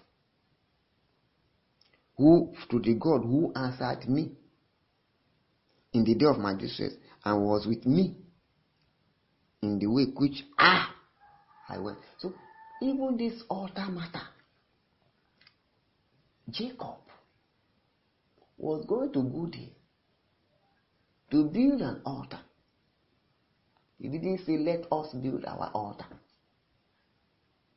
Speaker 1: Who to the God who answered me in the day of my distress and was with me in the way which I, I went. So even this altar matter, Jacob was going to go there to build an altar. He didn't say, let us build our altar.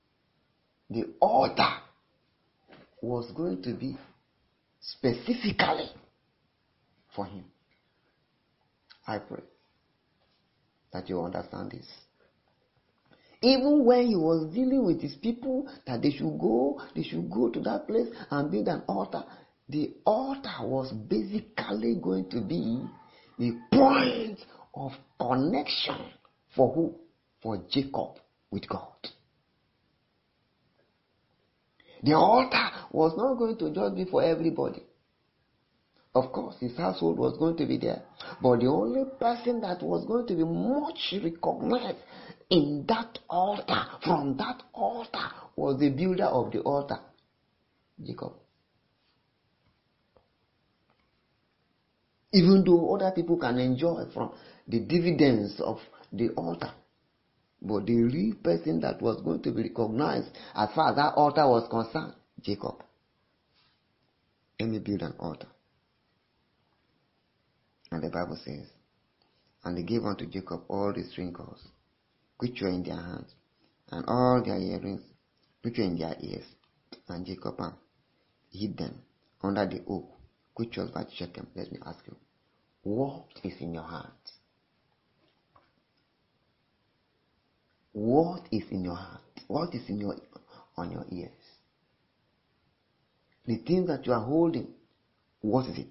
Speaker 1: the altar was going to be specifically for him. I pray that you understand this. Even when he was dealing with his people, that they should go, they should go to that place and build an altar. The altar was basically going to be the point of connection for who? For Jacob with God. The altar was not going to just be for everybody. Of course, his household was going to be there. But the only person that was going to be much recognized in that altar, from that altar, was the builder of the altar, Jacob. Even though other people can enjoy from the dividends of the altar, but the real person that was going to be recognized as far as that altar was concerned, Jacob. Let me build an altar. And the Bible says, and they gave unto Jacob all the string cords which were in their hands, and all their earrings which were in their ears. And Jacob hid them under the oak which was by Shechem. Let me ask you, what is in your hand? What is in your hand? What is in your on your ears? The thing that you are holding, what is it?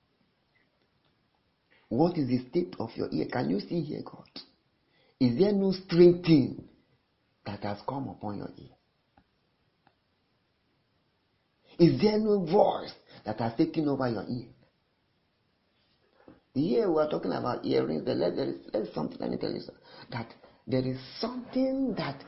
Speaker 1: What is the state of your ear? Can you see here, God? Is there no strange thing that has come upon your ear? Is there no voice that has taken over your ear? Here we are talking about earrings. There is, there is something, let me tell you, that there is something that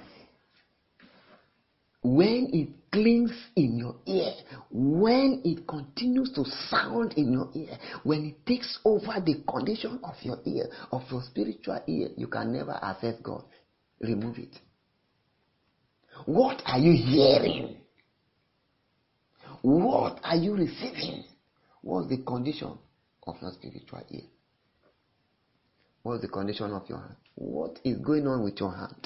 Speaker 1: when it clings in your ear, when it continues to sound in your ear, when it takes over the condition of your ear, of your spiritual ear, you can never access God. Remove it. What are you hearing? What are you receiving? What's the condition of your spiritual ear? What's the condition of your hand? What is going on with your hand?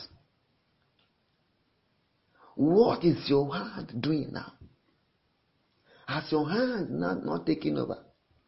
Speaker 1: What is your hand doing now? Has your hand not, not taken over?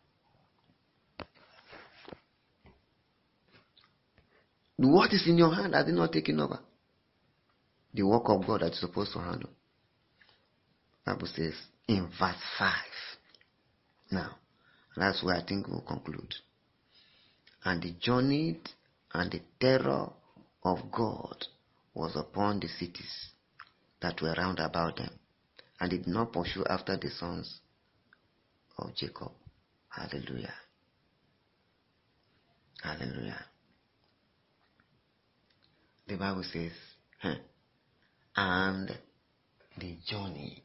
Speaker 1: What is in your hand has it not taken over? The work of God that you're supposed to handle. The Bible says in verse five. Now, that's where I think we'll conclude. And they journeyed, and the terror of God was upon the cities that were round about them, and did not pursue after the sons of Jacob. Hallelujah. Hallelujah. The Bible says, huh, and they journeyed.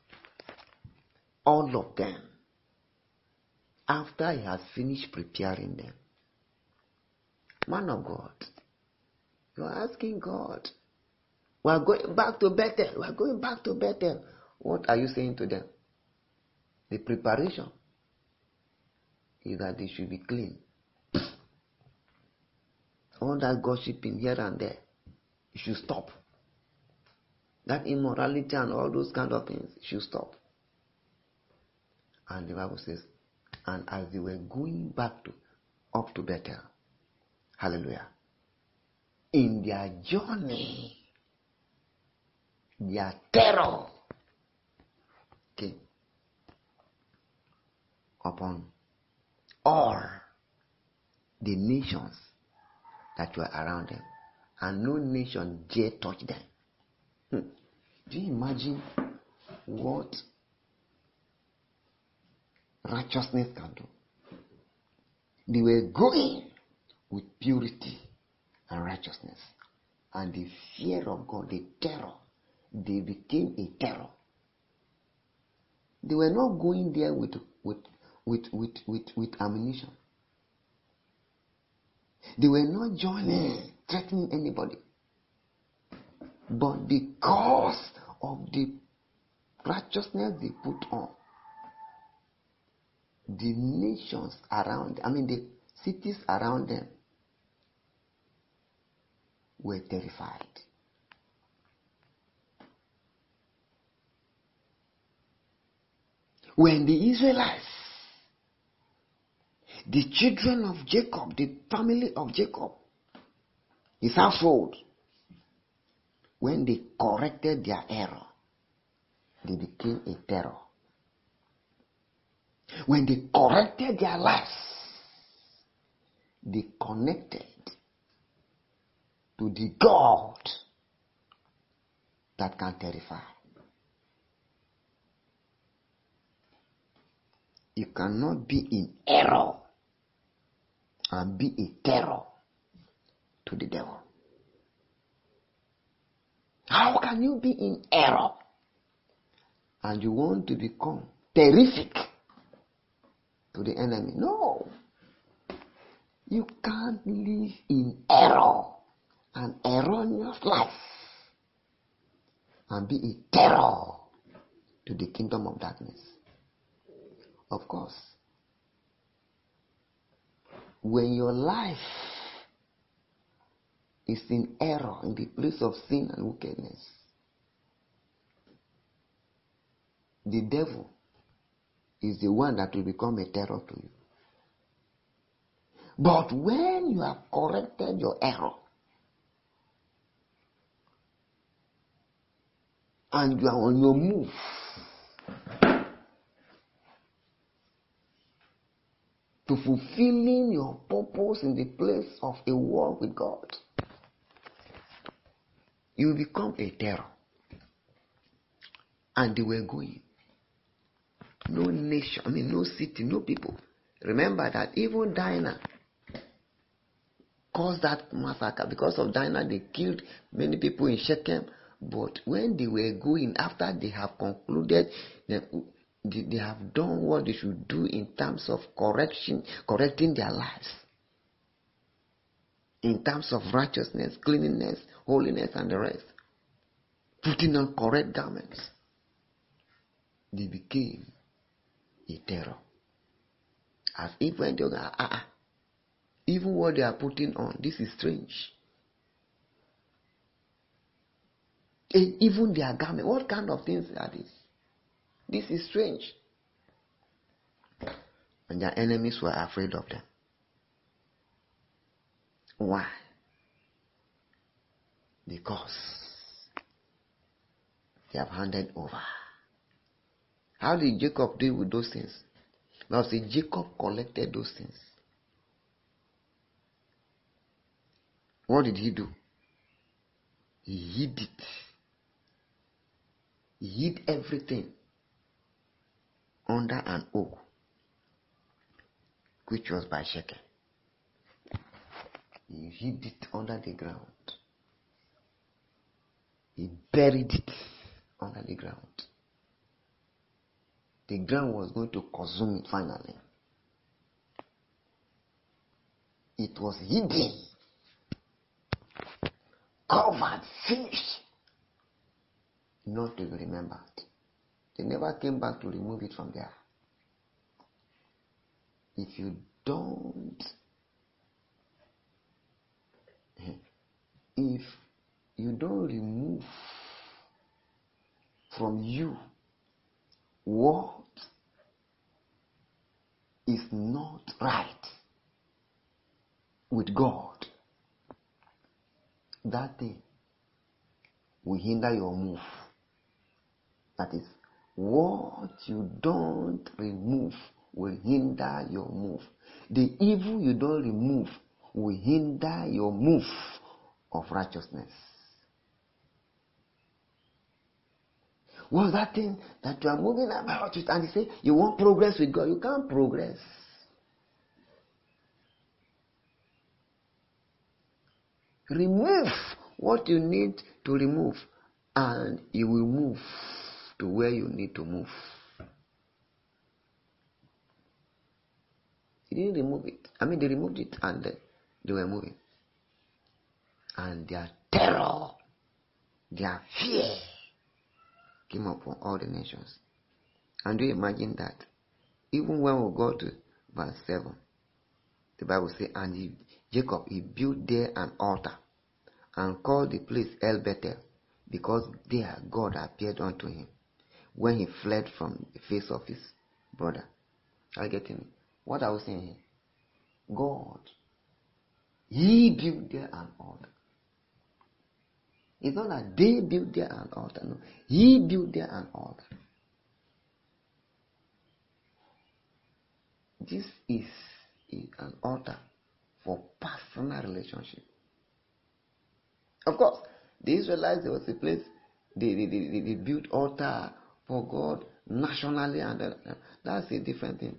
Speaker 1: All of them. After he has finished preparing them. Man of God, you are asking God, we are going back to Bethel. We are going back to Bethel. What are you saying to them? The preparation is that they should be clean. All that gossiping here and there, you should stop. That immorality and all those kind of things should stop. And the Bible says, and as they were going back to up to Bethel, hallelujah, in their journey, their terror came upon all the nations that were around them, and no nation dare touch them. Hmm. Do you imagine what righteousness can do? They were going with purity and righteousness, and the fear of God, the terror, they became a terror. They were not going there with with with with with, with ammunition. They were not joining, threatening anybody. But because of the righteousness they put on, the nations around, I mean the cities around them, were terrified. When the Israelites, the children of Jacob, the family of Jacob, his household, when they corrected their error, they became a terror. When they corrected their lives, they connected to the God that can terrify. You cannot be in error and be a terror to the devil. How can you be in error and you want to become terrific to the enemy? No. You can't live in error and erroneous life and be a terror to the kingdom of darkness. Of course, when your life is in error, in the place of sin and wickedness, the devil is the one that will become a terror to you. But when you have corrected your error and you are on your move, to fulfilling your purpose in the place of a walk with God, you will become a terror. And they were going. No nation, I mean no city, no people. Remember that even Dinah caused that massacre. Because of Dinah, they killed many people in Shechem. But when they were going, after they have concluded, they, they have done what they should do in terms of correction, correcting their lives, in terms of righteousness, cleanliness, holiness, and the rest, putting on correct garments, they became a terror. As if when they go, ah, ah, even what they are putting on, this is strange. And even their garment, what kind of things are these? This is strange. And their enemies were afraid of them. Why? Because they have handed over. How did Jacob deal with those things? Now see, Jacob collected those things. What did he do? He hid it. He hid everything under an oak, which was by Shechem. He hid it under the ground. He buried it under the ground. The ground was going to consume it finally. It was hidden, covered, finished, not to be remembered. They never came back to remove it from there. If you don't, if you don't remove from you what is not right with God, that thing will hinder your move. That is, what you don't remove will hinder your move. The evil you don't remove will hinder your move of righteousness. What's that thing that you are moving about it and you say you want progress with God? You can't progress. Remove what you need to remove and you will move to where you need to move. He didn't remove it. I mean, they removed it and they were moving. And their terror, their fear came upon all the nations. And do you imagine that? Even when we go to verse seven, the Bible says, and he, Jacob, he built there an altar and called the place El Bethel, because there God appeared unto him when he fled from the face of his Brother, are you getting me? What I was saying here? God, He built there an altar. It's not that they built there an altar. No, He built there an altar. This is an altar for personal relationship. Of course, the Israelites, there was a place they, they, they, they built altar for God nationally, and uh, that's a different thing.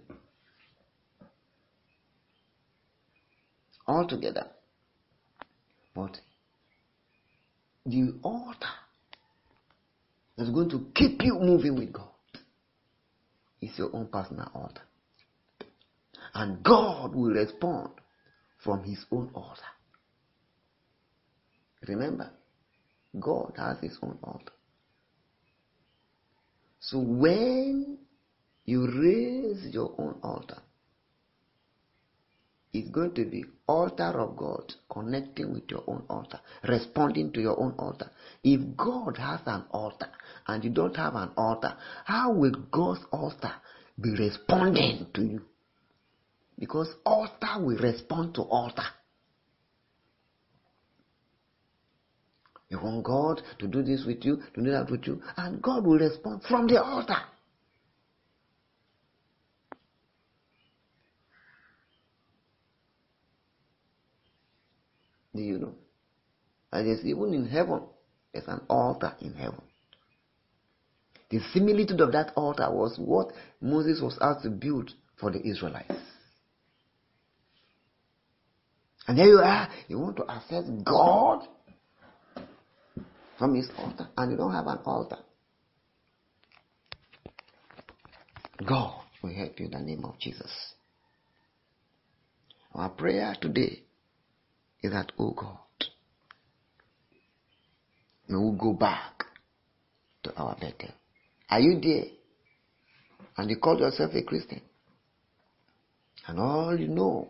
Speaker 1: Altogether. But the altar that's going to keep you moving with God is your own personal altar. And God will respond from His own altar. Remember, God has His own altar. So when you raise your own altar, it's going to be altar of God connecting with your own altar, responding to your own altar. If God has an altar and you don't have an altar, how will God's altar be responding to you? Because altar will respond to altar. You want God to do this with you, to do that with you, and God will respond from the altar. Do you know? And there's even in heaven, there's an altar in heaven. The similitude of that altar was what Moses was asked to build for the Israelites. And there you are, you want to access God from His altar, and you don't have an altar. God will help you in the name of Jesus. Our prayer today is that, oh God, may we go back to our Bethel. Are you there? And you call yourself a Christian. And all you know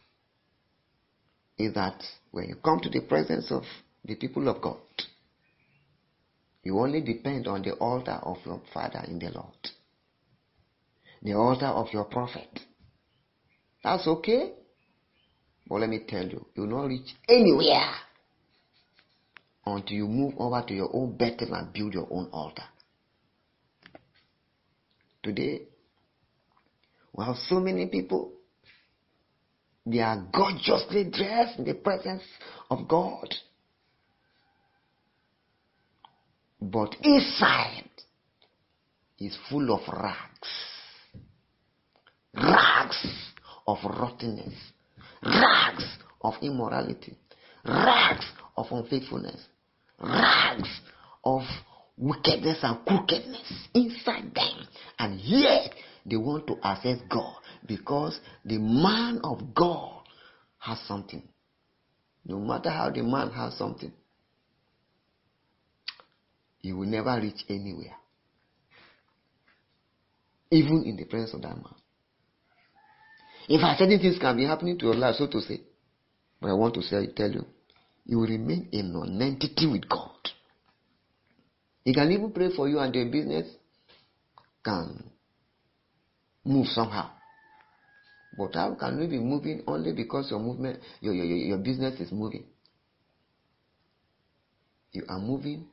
Speaker 1: is that when you come to the presence of the people of God, you only depend on the altar of your Father in the Lord. The altar of your prophet. That's okay. But let me tell you, you will not reach anywhere until you move over to your own Bethel and build your own altar. Today, we have so many people. They are gorgeously dressed in the presence of God. But inside is full of rags. Rags of rottenness. Rags of immorality. Rags of unfaithfulness. Rags of wickedness and crookedness inside them. And yet they want to access God because the man of God has something. No matter how the man has something, he will never reach anywhere. Even in the presence of that man. In fact, certain things can be happening to your life, so to say. But I want to say, tell you, you will remain a non-entity with God. He can even pray for you and your business can move somehow. But how can we be moving only because your movement, your, your, your business is moving? You are moving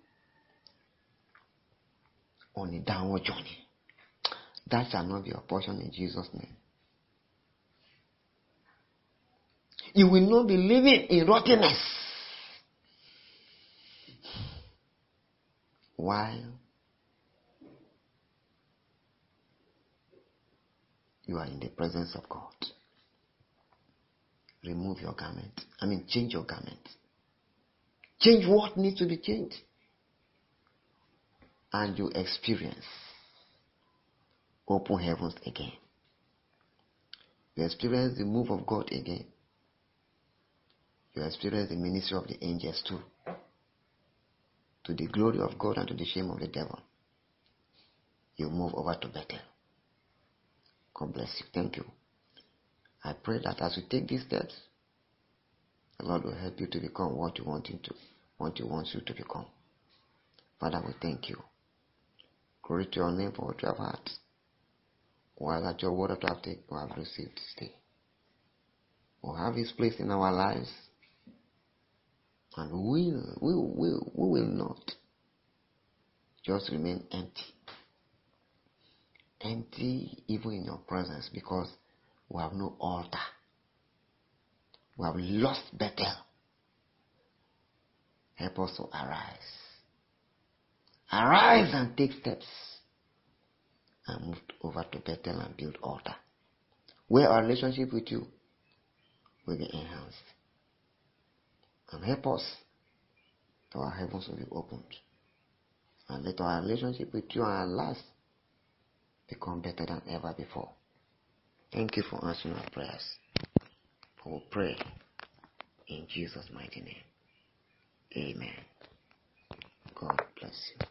Speaker 1: on a downward journey. That shall not be your portion in Jesus' name. You will not be living in rottenness while you are in the presence of God. Remove your garment. I mean, change your garment. Change what needs to be changed. And you experience open heavens again. You experience the move of God again. You experience the ministry of the angels too. To the glory of God and to the shame of the devil. You move over to Bethel. God bless you. Thank you. I pray that as you take these steps, the Lord will help you to become what you want him to, what he wants you to become. Father, we thank you. Glory to your name for what you have had. While that your word that we have, take, we have received this day will have its place in our lives, and we will, we will, we will not just remain empty. Empty even in your presence, because we have no altar. We have lost Bethel. Help us to arise. Arise and take steps and move over to Bethel and build altar, where our relationship with you will be enhanced. And help us that our heavens will be opened. And let our relationship with you and our lives become better than ever before. Thank you for answering our prayers. We will pray in Jesus' mighty name. Amen. God bless you.